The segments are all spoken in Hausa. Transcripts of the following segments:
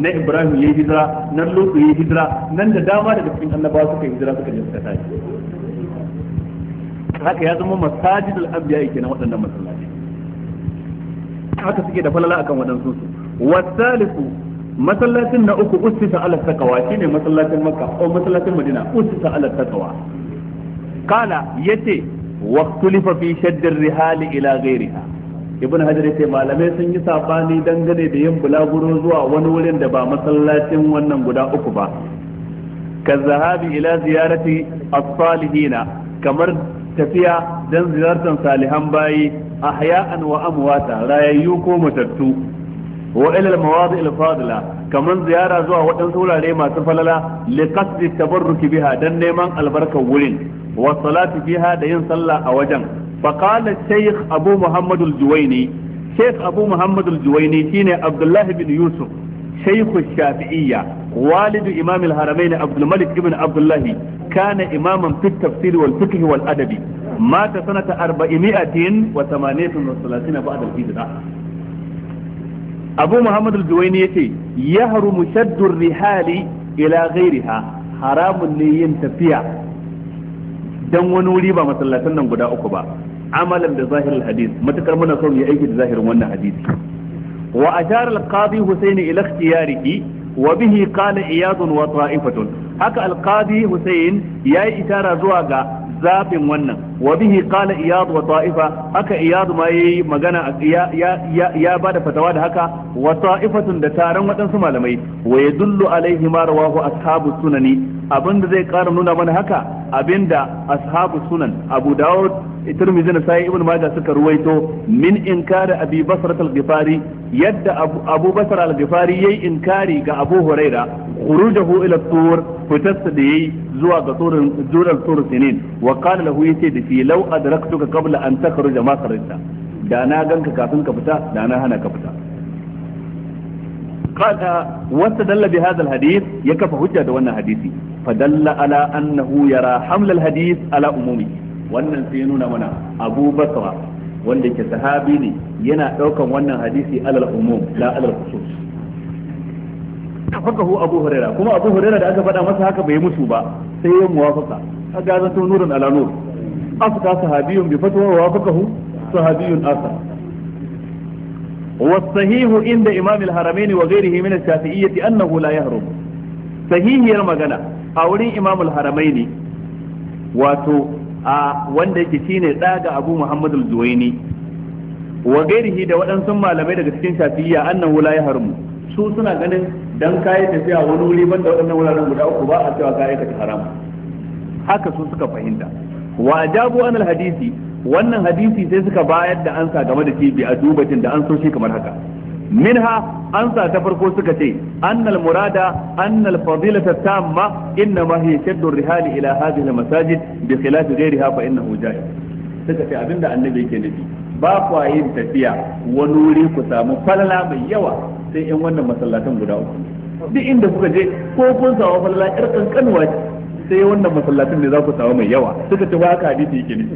na Ibrahim yayi hijira, nan Lutu yayi hijira, nan da dama daga cikin annabawa suka yi hijira suka je suka tashi. Haka ya zama masajidul anbiya kenan waɗannan masallaci. Haka suke da falala akan waɗansu su. Wasalisu masallacin na uku ussisa ala taqwa shine masallacin Makka ko masallacin Madina ussisa ala taqwa. Kala yace waqtulifa fi shadd ar-rihal ila ghayriha. Ibn Hajar yace malamai sun yi sabani dangane da yin bulaguro zuwa wani wurin da ba masallacin wannan guda uku ba. Ka zahabi ila ziyarati as-salihina kamar tafiya dan ziyartar salihan bayi ahya'an wa amwata rayayyu ko matattu. wa ila al-mawadi' al-fadila kaman ziyara zuwa waɗansu wurare masu falala li qasdi tabarruki biha dan neman albarkar wurin wa salati fiha da yin sallah a wajen fa qala shaykh abu muhammad al-juwayni shaykh abu muhammad al-juwayni shine abdullah ibn yusuf shaykh ash-shafi'iyya والد إمام الحرمين عبد الملك ابن عبد الله كان إماما في التفسير والفقه والأدب مات سنة 438 بعد الهجرة أبو محمد الجويني يتي يهرم شد الرحال إلى غيرها حرام لين تفيع دم ونولي با مسلاتن نان غدا uku ba amalan da zahirul hadith matakar muna so mu aiki da zahirin wannan hadisi wa ashara al-qadi Husayn ila ikhtiyarihi وبه قال إياض وطائفة هكا القاضي حسين ياي إشارة زواغا زاب ونن وبه قال إياض وطائفة هكا إياض ما يي مغانا يا بعد فتواد هكا وطائفة دتارن وتنسمى لمي ويدل عليه ما رواه أصحاب السنن abinda zai ƙara nuna mana haka abinda ashabu sunan Abu Dawud Tirmidhi da Sahih Ibn Majah suka ruwaito min inkari Abi Basra al-Ghifari yadda Abu Basra al-Ghifari yayi inkari ga Abu Huraira khurujahu ila tur fitarsa da yayi zuwa ga turin tur sinin wa qala lahu yace da fi law adraktuka qabla an takhruja ma kharajta da na ganka kafin ka fita da na hana ka fita قال واستدل بهذا الحديث يكفى حجة وانا حديثي فدل على أنه يرى حمل الحديث على أمومه wannan sai nuna mana Abu Bakra wanda ke sahabi ne yana daukan wannan hadisi alal umum la alal khusus tafaqahu Abu Huraira kuma Abu Huraira da aka faɗa masa haka bai musu ba sai ya muwafaka kaga zan to nurun ala nur afka sahabiyun bi fatwa wa wafaqahu sahabiyun akhar والصحيح عند إمام الحرمين وغيره من الشافعية أنه لا يهرب صحيح يرمغنا أولي إمام الحرمين واتو wanda yake shine daga Abu Muhammad al-Juwayni wa gairihi da waɗansu malamai daga cikin Shafi'iyya annahu la yahrumu su suna ganin dan kai tafiya wani wuri banda waɗannan wuraren guda uku ba a cewa kai ka haram haka su suka fahimta wa ajabu an al-hadisi wannan hadisi sai suka bayar da ansa game da shi bi adubatin da an so shi kamar haka minha ansa ta farko suka ce annal murada annal fadilata tamma inna ma hiya shaddu rihali ila hadhihi al masajid bi khilaf ghayriha fa innahu jaiz suka ce abinda annabi yake nufi ba kwa yin tafiya wani wuri ku samu falala mai yawa sai in wannan masallatan guda uku duk inda kuka je ko kun samu falala irkan kanwa sai wannan masallatan ne za ku samu mai yawa suka ce ba haka hadisi yake nufi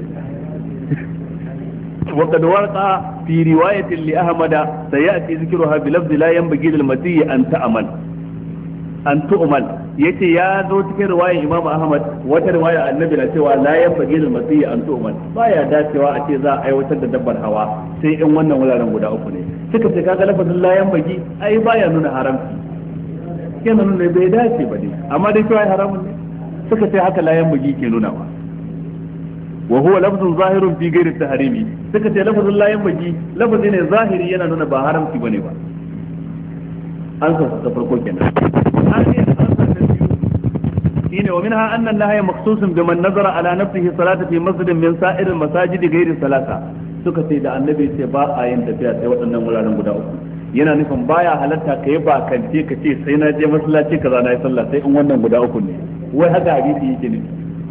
وقد وقع في رواية لأحمد سيأتي ذكرها بلفظ لا ينبغي للمسيح أن تؤمل yace ya zo cikin riwayar Imam Ahmad wata riwaya annabi na cewa la yanbaghi lil masih an tu'man baya dacewa a ce za a aiwatar da dabbar hawa sai in wannan wuraren guda uku ne suka ce kaga lafazin la yanbaghi ai baya nuna haramci kenan nuna bai dace ba ne amma dai cewa haramun ne suka ce haka la yanbaghi ke nuna ba wa huwa lafzun zahirun fi ghairi tahrimi suka ce lafzun la yanbaghi lafzi ne zahiri yana nuna ba haramci bane ba an sa ta farko kenan shine wa minha anna an-nahya maqsusun biman nazara ala nafsihi salata fi masjidin min sa'ir al-masajid ghairi salata suka ce da annabi ce ba a yin tafiya sai waɗannan wuraren guda uku yana nufin baya halatta ka yi bakance ka ce sai na je masallaci kaza na yi sallah sai in wannan guda uku ne wai haka hadisi yake nufi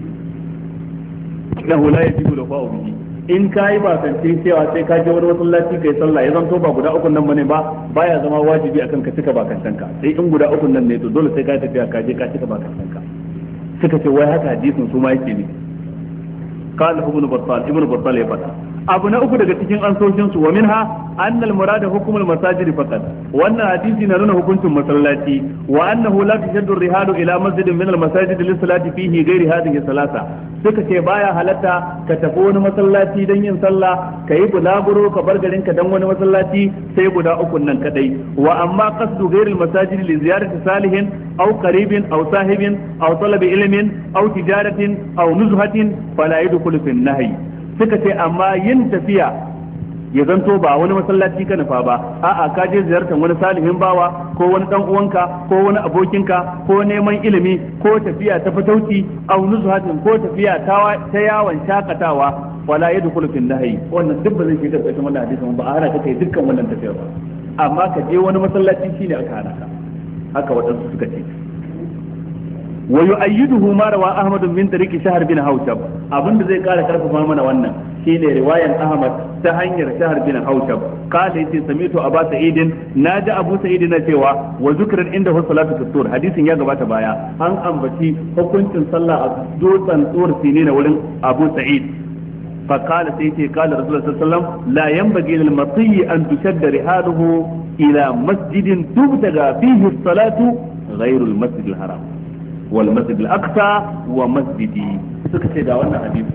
innahu la yajibu lafa'u bihi in kai ba kance cewa sai ka je wani masallaci kai sallah ya zanto ba guda uku nan bane ba baya zama wajibi akan ka cika ba kanka sai in guda uku nan ne to dole sai ka tafiya ka je ka cika ba kanka suka ce wai haka hadisin su ma yake ne قال ابن بطال ya fada abu na uku daga cikin ansoshin su wa minha annal murada hukumul masajid faqat wannan hadisi na nuna hukuncin masallaci wa annahu la tashaddu rihalu ila masjidin min al masajid lis salati fihi ghairi hadhihi salasa suka ce baya halatta ka tafi wani masallaci dan yin sallah ka yi bulaguro ka bar garin ka dan wani masallaci sai guda uku nan kadai wa amma qasdu ghairi al masajid li ziyarati salihin aw qaribin aw sahibin aw talabi ilmin aw tijaratin aw nuzhatin fala yadkhulu fi an-nahy suka ce amma yin tafiya ya zanto ba wani masallaci ka nufa ba a'a ka je ziyartar wani salihin bawa ko wani dan uwanka ko wani abokinka ko neman ilimi ko tafiya ta fatauci aw nuzhatin ko tafiya ta yawon shakatawa wala yadkhulu fi an-nahy wannan duk ba zai shiga cikin wannan hadisin ba a hana ka kai dukkan wannan tafiyar ba amma ka je wani masallaci shine aka hana ka haka waɗansu suka ce wa yu'ayyiduhu ma rawa Ahmad min tariqi Shahr bin Hawshab abinda zai kara karfafa mana wannan shine riwayan Ahmad ta hanyar Shahr bin Hawshab kala yace sami'tu Abu Sa'id naji Abu Sa'id na cewa wa zikran inda salatu tur hadisin ya gabata baya an ambaci hukuncin sallah a dutsen tur sine na wurin Abu Sa'id فقال سيتي قال رسول الله صلى الله عليه وسلم لا ينبغي للمطي أن تشد رحاله إلى مسجد تبتغى فيه الصلاة غير المسجد الحرام والمسجد الأقصى ومسجدي سكتي دا wannan hadisi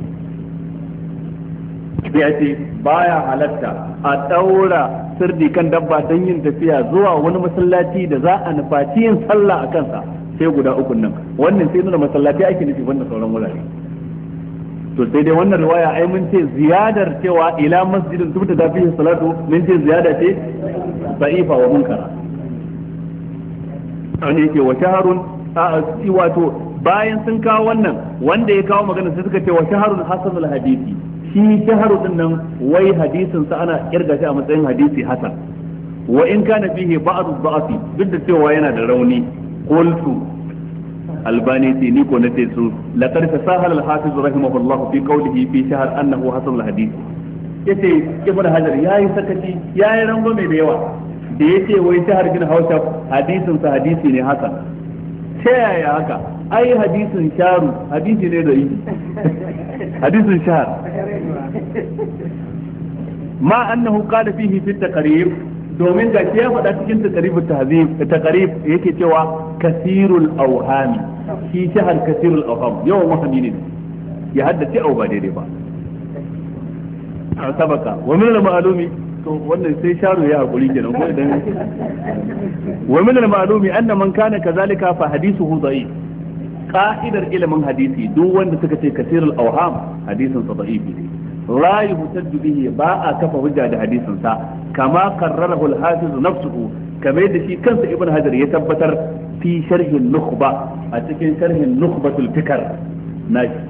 yace baya halatta a daura sirdi kan dabba don yin tafiya zuwa wani masallaci da za a nufaci yin sallah a kansa sai guda uku nan wannan sai nuna masallaci ake nufi wannan sauran wurare to sai dai wannan riwaya ai mun ce ziyadar cewa ila masjidin tubta da fihi salatu mun ce ziyada ce da'ifa wa munkara an yake wa shaharun wato bayan sun kawo wannan wanda ya kawo magana sai suka ce wa shaharun hasanul hadisi shi shaharu din nan wai hadisin sa ana kirga shi a matsayin hadisi hasan wa in kana fihi ba'd ad-da'fi duk da cewa yana da rauni qultu albani ce ni ko na ce su laqad tasahala al-hafiz rahimahullah fi qawlihi fi shahr annahu hasan al-hadith yace ibn hajar yayi sakaci yayi rangwame da yawa da yace wai shahr bin hausa hadisin sa hadisi ne hasan ta yaya haka ai hadisin sharu hadisi ne da yi hadisin shahr ma annahu qala fihi fi at-taqrib domin ga ya faɗa cikin taqribut tahzib taqrib yake cewa kasirul awhami shi shahar kasirul awham yawan wahami ne ya haddace au ba daidai ba sabaka wa min al-ma'lumi to wannan sai sharu ya hakuri kenan ko idan wa min al-ma'lumi anna man kana kazalika fa hadithuhu da'if ka'idar ilimin hadisi duk wanda suka ce kasirul awham hadisin sa da'ifi ne la yuhtaddu bihi ba a kafa hujja da hadisin sa kama qarrarahu al-hafiz nafsuhu kamar da shi kansa ibn hajar ya tabbatar fi sharhin nukhba a cikin sharhin nukhbatul fikr nashi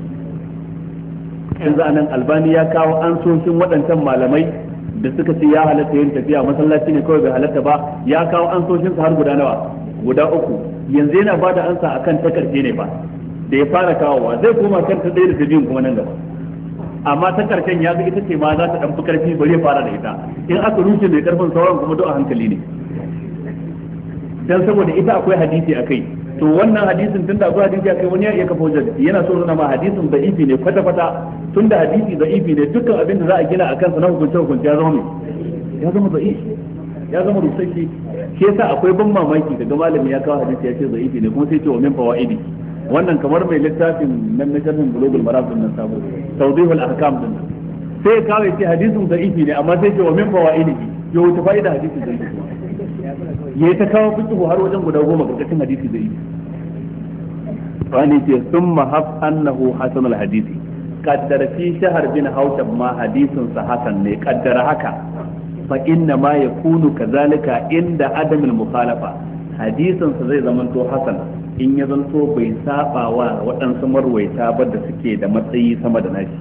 yanzu anan albani ya kawo ansoshin waɗancan malamai da suka ce ya halatta yin tafiya masallaci ne kawai bai halatta ba ya kawo ansoshin su har guda nawa guda uku yanzu yana bada ansa akan ta karshe ne ba da ya fara kawowa zai koma kan ta ɗaya da ta biyun kuma nan gaba amma ta karshen ya ga ita ce ma za ta dan fi karfi bari ya fara da ita in aka rushe mai karfin sauran kuma duk a hankali ne dan saboda ita akwai hadisi akai to wannan hadisin tunda akwai hadisi akai wani ya iya kafa hujja yana so nuna ma hadisin da'ifi ne kwata kwata tunda hadisi da'ifi ne dukkan abin da za a gina akan sa na hukunce hukunce ya zama ya zama da'ifi ya zama rusasshe shi yasa akwai ban mamaki daga malami ya kawo hadisi ya ce da'ifi ne kuma sai ce wa min fawaidi wannan kamar mai littafin nan na sharhin bulugul maram din nan sabo tawdihul ahkam din nan sai ya kawo yace hadisin da'ifi ne amma sai ce wa min fawaidihi yo wuce fa'ida hadisin da'ifi yayi ta kawo fiqhu har wajen guda 10 ga cikin hadisi da'ifi wani ce summa haf annahu hasan al hadisi qaddara fi shahr bin haushab ma hadisin sa hasan ne qaddara haka fa inna ma yakunu kazalika inda adamul mukhalafa hadisin sa zai zamanto hasan in ya zanto bai saba wa waɗansu marwaita ba da suke da matsayi sama da nashi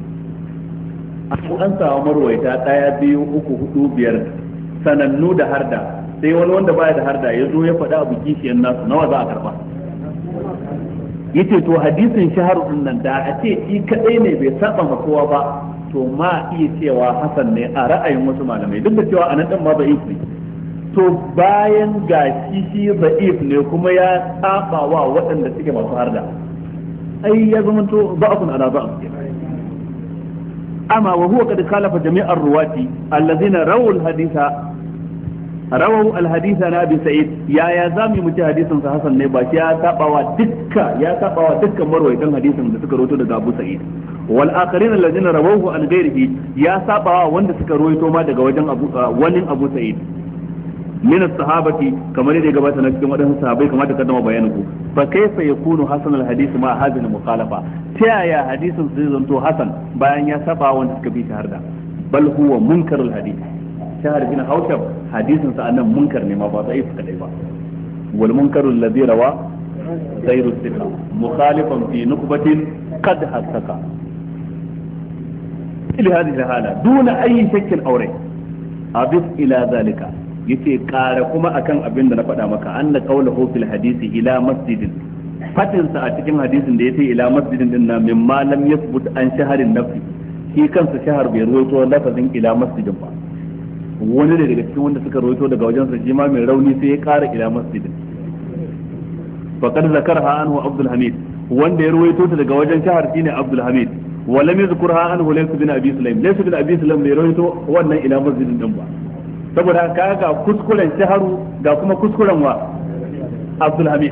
an samu marwaita ɗaya biyu uku hudu biyar sanannu da harda sai wani wanda baya da harda ya zo ya faɗa abu kishiyan nasu nawa za a karɓa yace to hadisin shaharu din nan da a ce shi kadai ne bai saba ma kowa ba to ma iya cewa hasan ne a ra'ayin wasu malamai duk da cewa anan din ma bai yi to bayan ga shi da'if ne kuma ya saba wa waɗanda suke masu harda ai ya zama to ba'afun ala ba'af amma wa huwa qad khalafa jami'ar ruwati alladhina rawu alhadisa na abi sa'id ya zami mu ci hadisin sa hasan ne ba shi ya sabawa dukkan marwayatan hadisin da suka rawaito daga abu sa'id wal akharin alladhina rawahu an ghairihi ya sabawa wanda suka rawaito ma daga wajen abu sa'id min as-sahabati kamar yadda gabata na cikin wadannan sahabbai kamar da kaddama bayanin ku fa kaifa yakunu hasan al-hadith ma hadhihi al-mukhalafa ta yaya hadisin zai zanto hasan bayan ya saba wanda suka bi shaharda bal huwa munkar al-hadith shahar bin haushab hadisin sa anan munkar ne ma ba sai suka dai ba wal munkaru alladhi rawa ghayru thiqa mukhalifan fi nuqbatin qad hasaka ila hadhihi al-hala duna ayi shakkin aure abis ila zalika yace kara kuma akan abin da na faɗa maka anna qawluhu fil hadisi ila masjidin fatin sa a cikin hadisin da yace ila masjidin din na mimma lam yathbut an shaharin nafsi shi kansa shahar bai ruwaito lafazin ila masjidin ba wani daga cikin wanda suka ruwaito daga wajen sa jima mai rauni sai ya kara ila masjidin faqad zakarha anhu abdul hamid wanda ya ruwaito ta daga wajen shahar shine abdul hamid wa lam yadhkurha anhu laysa bin abi sulaim laysa bin abi sulaim bai ruwaito wannan ila masjidin din ba saboda ka ga kuskuren shaharu ga kuma kuskuren wa Abdul Hamid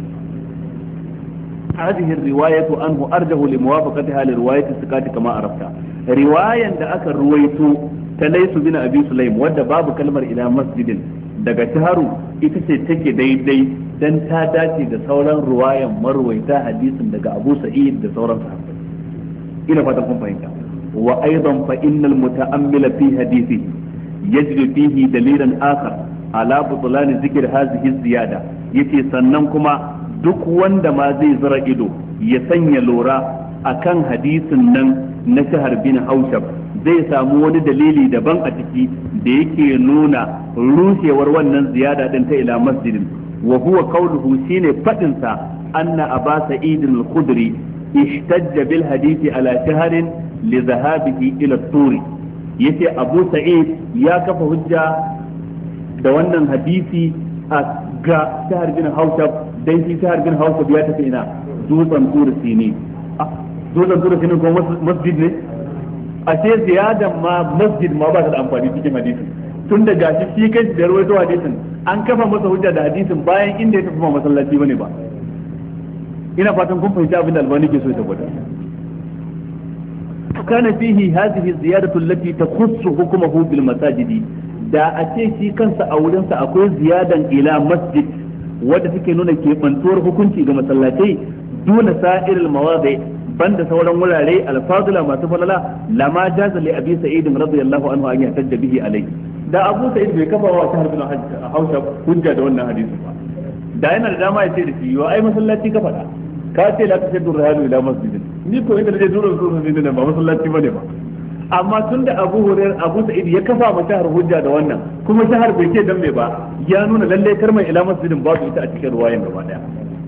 hadhihi riwayatu anhu arjahu li muwafaqatiha li riwayati thiqati kama arafta riwayan da aka ruwaito ta laysu bin abi sulaim wadda babu kalmar ila masjidin daga shaharu ita ce take daidai dan ta dace da sauran riwayan marwaita hadisin daga Abu Sa'id da sauran sahabbai ina fatan kun fahimta wa aidan fa innal muta'ammila fi hadisi يجد فيه دليلا آخر على بطلان ذكر هذه الزيادة yace sannan kuma duk wanda ma zai zira ido ya sanya lura akan hadisin nan na shahar bin haushab zai samu wani dalili daban a ciki da yake nuna rushewar wannan ziyada din ta ila masjidin wa huwa qawluhu shine fadin sa anna aba sa'id al-khudri ihtajja bil hadisi ala shaharin li dhahabihi ila turi yace Abu Sa'id ya kafa hujja da wannan hadisi a ga Shahar bin Haushab dan shi Shahar bin Haushab ya tafi ina dutsen Tursi ne dutsen Tursi ne ko masjid ne ashe ziyadan ma masjid ma ba ta da amfani cikin hadisin tun da gashi shi kai da rawaito hadisin an kafa masa hujja da hadisin bayan inda ya tafi ma masallaci bane ba ina fatan kun fahimci abin da Albani ke so ya tabbata كان فيه هذه الزيادة التي تخص حكمه بالمساجد da a ce shi kansa a wurinsa akwai ziyadan ila masjid wadda take nuna keɓantuwar hukunci ga masallatai duna sa'iril mawadi banda sauran wurare alfadula masu falala lama jaza li abi sa'id radiyallahu anhu an yahtajja bihi alayhi da abu sa'id bai kafa wa shahar bin hausa hujja da wannan hadisi ba da yana da dama ya ce da shi yo ai masallaci ka faɗa ka ce la tashaddu rihalu ila masjidin ni ko inda naje dole su ne ba masallaci bane ba amma tunda Abu Hurairah Abu Sa'id ya kafa ma shahar hujja da wannan kuma shahar bai ce dan me ba ya nuna lalle karman ila masjidin babu ita a cikin ruwayan gaba daya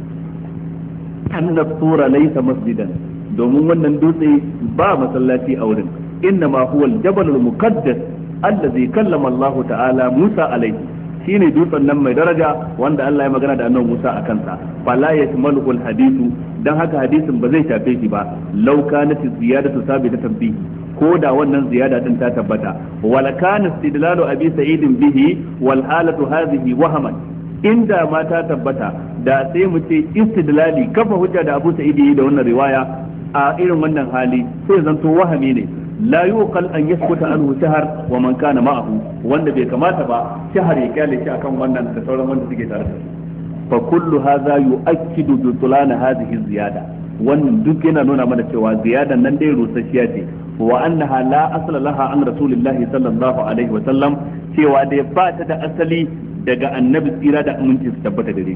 anna sura laysa masjidan domin wannan dutse ba masallaci a wurin inna ma huwa al-jabal al-muqaddas allazi kallama Allah ta'ala Musa alayhi shine dutsen nan mai daraja wanda Allah ya magana da annabi Musa a kansa fala yashmalu al-hadithu dan haka hadisin ba zai shafe shi ba law kanat ziyadatu sabitatan bihi ko da wannan ziyada din ta tabbata wala kana istidlalu abi sa'id bihi wal halatu hadhihi wahaman inda ma ta tabbata da sai mu ce istidlali kafa hujja da Abu Sa'id da wannan riwaya a irin wannan hali sai zanto wahami ne la yuqal an yaskuta anhu shahar wa man kana ma'ahu wanda bai kamata ba shahar ya kyale shi akan wannan da sauran wanda suke tare da shi fa kullu hadha yu'akkidu butlan hadhihi ziyada wannan duk yana nuna mana cewa ziyadan nan dai rusasshiya ce wa annaha la asla laha an rasulillahi sallallahu alaihi wa sallam cewa dai ba ta da asali daga annabi tsira da aminci su tabbata gare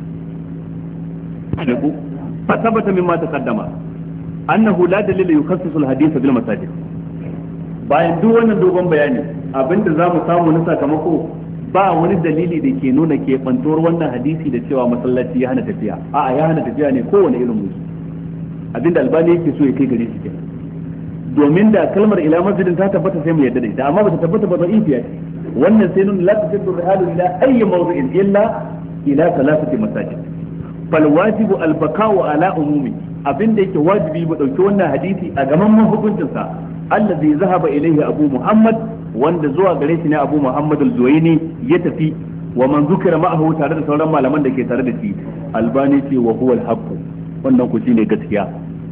shi fa tabbata mimma taqaddama annahu la dalila yukhassisu al-hadith bil masajid bayan duk wannan dogon bayani abinda zamu samu na sakamako ba wani dalili da ke nuna ke bantuwar wannan hadisi da cewa masallaci ya hana tafiya a'a ya hana tafiya ne kowane irin musu abinda albani yake so ya kai gare shi kenan domin da kalmar ila masjidin ta tabbata sai mu yadda da ita amma ba ta tabbata ba da'ifiya ce wannan sai nun la tajiddu rihalu ila ayyi mawdi'in illa ila thalathati masajid fal wajibu al baka'u ala umumi abinda yake wajibi mu dauki wannan hadisi a gaman hukuncin sa allazi zahaba ilayhi abu muhammad wanda zuwa gare shi ne abu muhammad al-zuwaini ya tafi wa man zukira ma'ahu tare da sauran malaman da ke tare da shi albani ce wa huwa al-haqq wannan ku shine gaskiya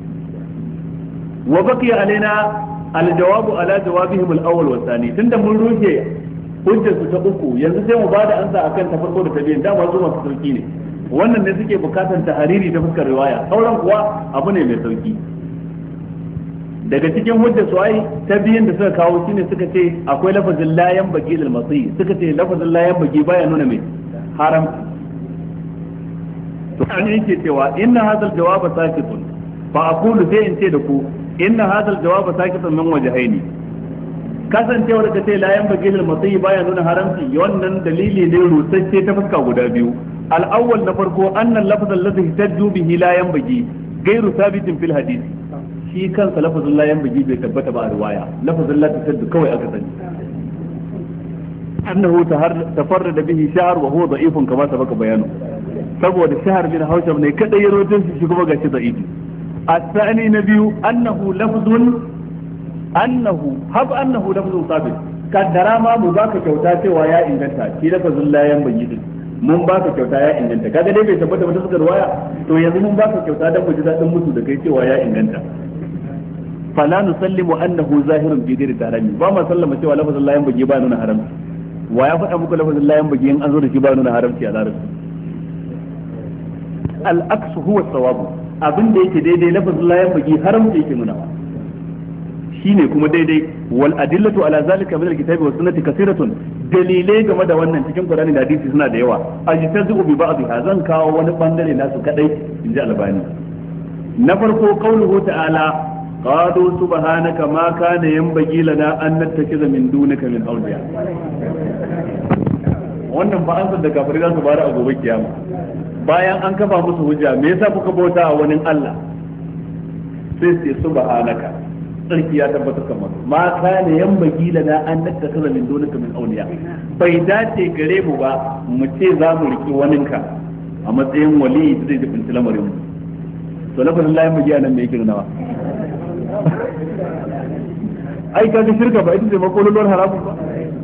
wa baqiya alaina al-jawabu ala jawabihim al-awwal wa thani tunda mun rushe hujjar su ta uku yanzu sai mu bada ansa akan ta farko da ta biyan dama zuwa su sauki ne wannan ne suke bukatar tahariri ta fuskar riwaya sauran kuwa abu ne mai sauki daga cikin hujjar su ai ta biyan da suka kawo shine suka ce akwai lafazin la yanbaghi lil masi suka ce lafazin la yanbaghi baya nuna mai haram to an yake cewa inna hadha al-jawaba sakitun fa aqulu sai in ce da ku inna hadha al-jawaba sakitun min wajhaini kasancewar ka ce la yanbaghi lil masi baya nuna haramci wannan dalili ne rusacce ta fuska guda biyu al-awwal na farko anna al-lafz alladhi ihtajju bihi la yanbaghi ghayru thabitin fil hadith shi kansa lafazin la yanbaghi bai tabbata ba a riwaya lafazin la tasaddu kawai aka sani annahu tafarrada bihi sha'r wa huwa da'ifun kama sabaka bayanu saboda shahr bin hausham ne kada ya rotin shi kuma gashi da'ifi الثاني نبي أنه لفظ sabit kaddara ma mu baka kyauta cewa ya inganta shi lafazin la yanbaghi din mun baka kyauta ya inganta kaga dai bai tabbata ba ta suka riwaya to yanzu mun baka kyauta dan mu ji dadin mutu da kai cewa ya inganta fala nusallimu annahu zahirun fi diri tarami ba ma sallama cewa lafazin la yanbaghi ba nuna haramci wa ya faɗa muku lafazin la yanbaghi in an zo da shi ba nuna haramci a larabci al-aqsu huwa as-sawab abin da yake daidai lafazin la yanbaghi haramci yake nuna shine kuma daidai wal adillatu ala zalika min al-kitabi was sunnati kaseeratun dalilai game da wannan cikin Qur'ani da hadisi suna da yawa ajtazu bi ba'dha zan kawo wani bangare nasu kadai inji albani na farko qauluhu ta'ala qalu subhanaka ma kana yanbaghi lana an nattakiza min dunika min awliya wannan ba an da kafirai za su bara a gobe kiyama bayan an kafa musu hujja me yasa kuka bauta a wani Allah sai sai subhanaka sarki ya tabbatar kamar ma kana yanbaghi lana an nattakhadha min dunika min awliya bai dace gare mu ba mu ce za mu riki waninka a matsayin wali da zai tafi lamarin mu to lafazin la yanbaghi anan me yake nawa ai kaga shirka ba ita ce makololon haramun ba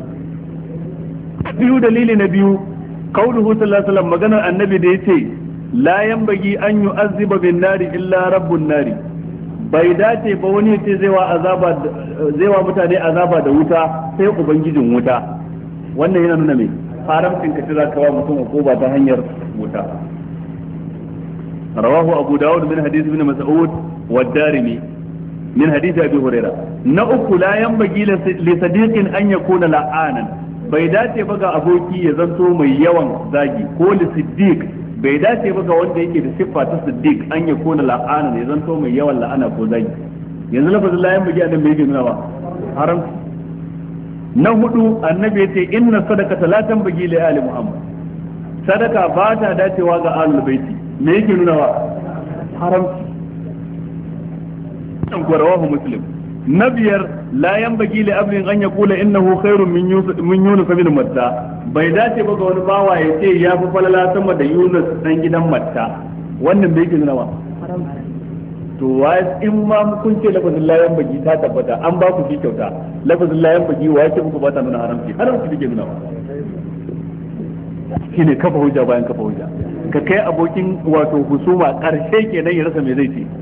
biyu dalili na biyu qauluhu sallallahu alaihi wasallam maganar annabi da yace la yanbaghi an yu'azziba bin nari illa rabbun nari bai dace ba wani ce zai wa mutane azaba da wuta sai ubangijin wuta wannan yana nuna mai haramcin ka tira kawa mutum hukuma ta hanyar wuta rawahu abu dawud min hadith ibn mas'ud wa darimi min hadith abi hurairah na uku la yanbaghi li sadiqin an yakuna la'anan bai dace ba ga aboki ya zanto mai yawan zagi ko li siddiq bai dace ba ga wanda yake da siffa ta siddiq an ya kona la'ana ne zanto mai yawan la'ana ko zagi yanzu lafazin la yanbaghi adam bai nuna ba haram na hudu annabi yace inna sadaqata la tanbaghi li ali muhammad sadaka ba ta dacewa ga ahlul baiti me yake nuna ba haram an rawahu muslim na biyar la yanbaghi li abdin an yaqula innahu khairun min yunus bin matta bai dace ba ga wani bawa ya ce ya fi falala sama da yunus dan gidan matta wannan bai yake nuna ba to wa in ma kun ce lafazin la yanbaghi ta tabbata an ba ku shi kyauta lafazin la yanbaghi wa yake muku ba ta nuna haramci take nuna ba shine kafa hujja bayan kafa hujja ka kai abokin wato husuma karshe kenan ya rasa me zai ce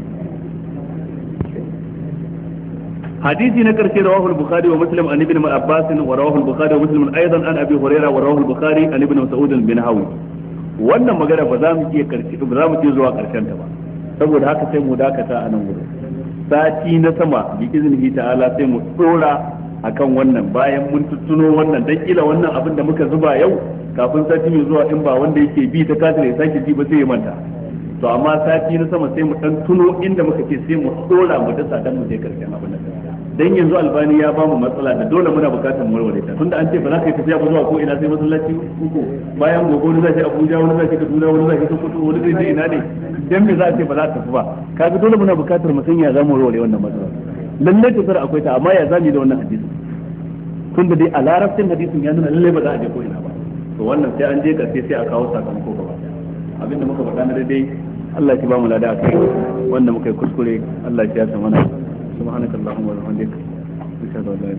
حديثي نكر رواه البخاري ومسلم عن ابن عباس ورواه البخاري ومسلم ايضا عن ابي هريره ورواه البخاري عن ابن مسعود بن هاوي wannan magana ba za mu iya karshe ba za mu iya zuwa karshen ta ba saboda haka sai mu dakata a nan gurin sati na sama bi iznihi ta'ala sai mu tsora akan wannan bayan mun tuttuno wannan dan kila wannan abin da muka zuba yau kafin sati mai zuwa in ba wanda yake bi ta kasa ya sake ji ba sai ya manta to amma sati na sama sai mu dan tuno inda muka ce sai mu tsora mu dasa dan mu je karshen abin nan dan yanzu albani ya bamu matsala da dole muna bukatar mu warware ta tunda an ce ba za ka yi tafiya ba zuwa ko ina sai masallaci uku bayan gobe wani zai Abuja wani zai Kaduna wani zai Sokoto wani zai ina ne dan me za a ce ba za ta tafi ba kaga dole muna bukatar mu sanya za mu warware wannan matsala lalle to sar akwai ta amma ya zami da wannan hadisi tunda dai a larabcin hadisin ya nuna lalle ba za a je ko ina ba to wannan sai an je karshe sai a kawo sakamako gaba abinda muka faɗa na daidai Allah ya ba mu lada akai wanda muka yi kuskure Allah ya sa mana subhanakallahumma wa bihamdika ashhadu an la